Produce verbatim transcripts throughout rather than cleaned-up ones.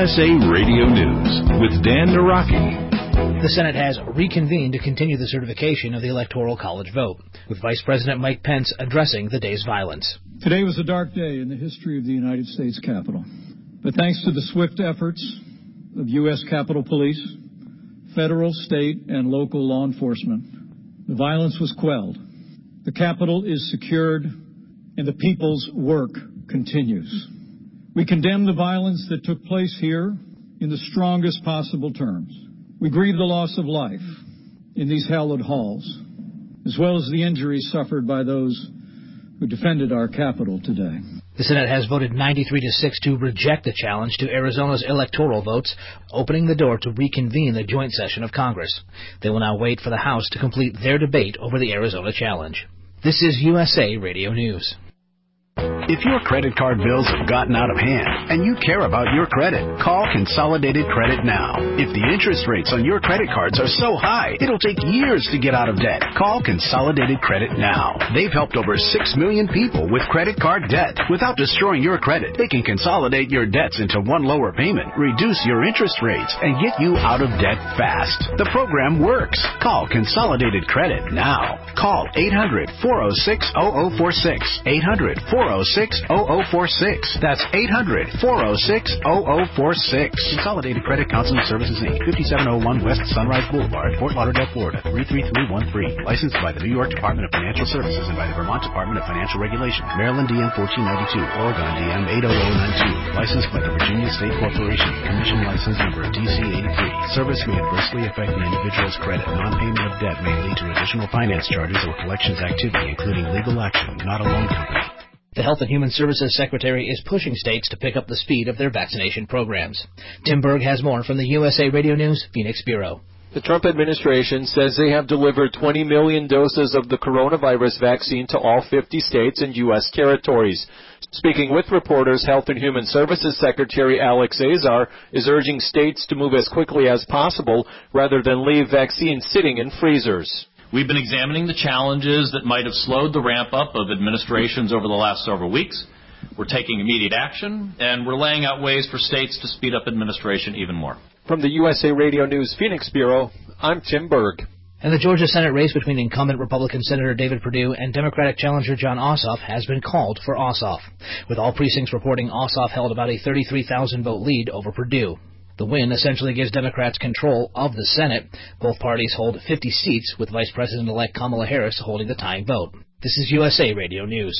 S A Radio News with Dan Naraki. The Senate has reconvened to continue the certification of the Electoral College vote, with Vice President Mike Pence addressing the day's violence. Today was a dark day in the history of the United States Capitol. But thanks to the swift efforts of U S Capitol Police, federal, state, and local law enforcement, the violence was quelled. The Capitol is secured, and the people's work continues. We condemn the violence that took place here in the strongest possible terms. We grieve the loss of life in these hallowed halls, as well as the injuries suffered by those who defended our Capitol today. The Senate has voted ninety-three to six to reject the challenge to Arizona's electoral votes, opening the door to reconvene the joint session of Congress. They will now wait for the House to complete their debate over the Arizona challenge. This is U S A Radio News. If your credit card bills have gotten out of hand and you care about your credit, call Consolidated Credit now. If the interest rates on your credit cards are so high, it'll take years to get out of debt. Call Consolidated Credit now. They've helped over six million people with credit card debt. Without destroying your credit, they can consolidate your debts into one lower payment, reduce your interest rates, and get you out of debt fast. The program works. Call Consolidated Credit now. Call eight hundred, four oh six, oh oh four six. eight hundred, four oh six, oh oh four six. That's eight hundred, four oh six, oh oh four six. Consolidated Credit Counseling Services, Incorporated, fifty-seven oh one West Sunrise Boulevard, Fort Lauderdale, Florida, three three three one three. Licensed by the New York Department of Financial Services and by the Vermont Department of Financial Regulation. Maryland D M fourteen ninety-two, Oregon D M eight oh oh nine two. Licensed by the Virginia State Corporation. Commission license number D C eighty-three. Service may adversely affect the individual's credit. Non-payment of debt may lead to additional finance charges or collections activity, including legal action, not a loan company. The Health and Human Services Secretary is pushing states to pick up the speed of their vaccination programs. Tim Berg has more from the U S A Radio News Phoenix Bureau. The Trump administration says they have delivered twenty million doses of the coronavirus vaccine to all fifty states and U S territories. Speaking with reporters, Health and Human Services Secretary Alex Azar is urging states to move as quickly as possible rather than leave vaccines sitting in freezers. We've been examining the challenges that might have slowed the ramp-up of administrations over the last several weeks. We're taking immediate action, and we're laying out ways for states to speed up administration even more. From the U S A Radio News Phoenix Bureau, I'm Tim Berg. And the Georgia Senate race between incumbent Republican Senator David Perdue and Democratic challenger Jon Ossoff has been called for Ossoff, with all precincts reporting Ossoff held about a thirty-three thousand vote lead over Perdue. The win essentially gives Democrats control of the Senate. Both parties hold fifty seats, with Vice President-elect Kamala Harris holding the tying vote. This is U S A Radio News.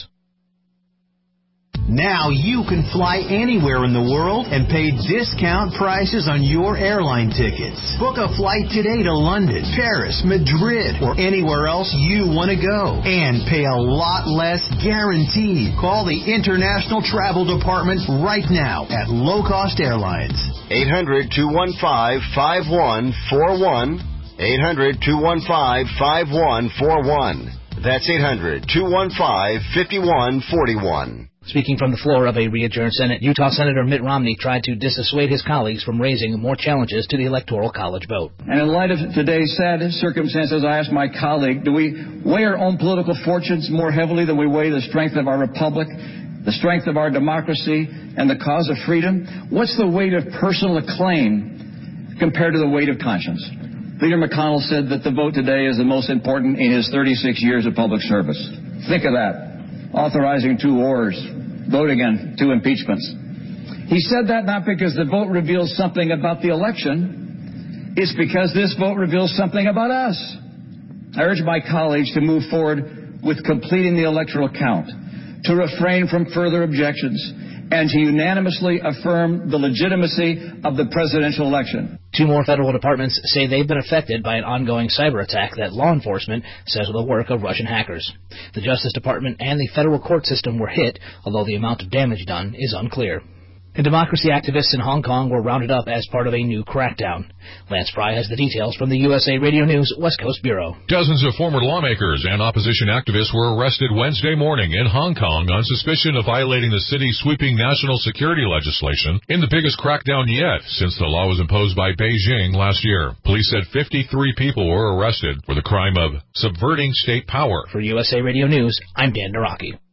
Now you can fly anywhere in the world and pay discount prices on your airline tickets. Book a flight today to London, Paris, Madrid, or anywhere else you want to go. And pay a lot less guaranteed. Call the International Travel Department right now at Low Cost Airlines. eight hundred, two one five, five one four one. eight hundred, two one five, five one four one. That's eight hundred, two one five, five one four one. Speaking from the floor of a re-adjourned Senate, Utah Senator Mitt Romney tried to dissuade his colleagues from raising more challenges to the Electoral College vote. And in light of today's sad circumstances, I asked my colleague, do we weigh our own political fortunes more heavily than we weigh the strength of our republic, the strength of our democracy, and the cause of freedom? What's the weight of personal acclaim compared to the weight of conscience? Leader McConnell said that the vote today is the most important in his thirty-six years of public service. Think of that. Authorizing two wars, voting on two impeachments. He said that not because the vote reveals something about the election. It's because this vote reveals something about us. I urge my colleagues to move forward with completing the electoral count, to refrain from further objections, and to unanimously affirm the legitimacy of the presidential election. Two more federal departments say they've been affected by an ongoing cyber attack that law enforcement says was the work of Russian hackers. The Justice Department and the federal court system were hit, although the amount of damage done is unclear. And democracy activists in Hong Kong were rounded up as part of a new crackdown. Lance Fry has the details from the U S A Radio News West Coast Bureau. Dozens of former lawmakers and opposition activists were arrested Wednesday morning in Hong Kong on suspicion of violating the city's sweeping national security legislation in the biggest crackdown yet since the law was imposed by Beijing last year. Police said fifty-three people were arrested for the crime of subverting state power. For U S A Radio News, I'm Dan Naraki.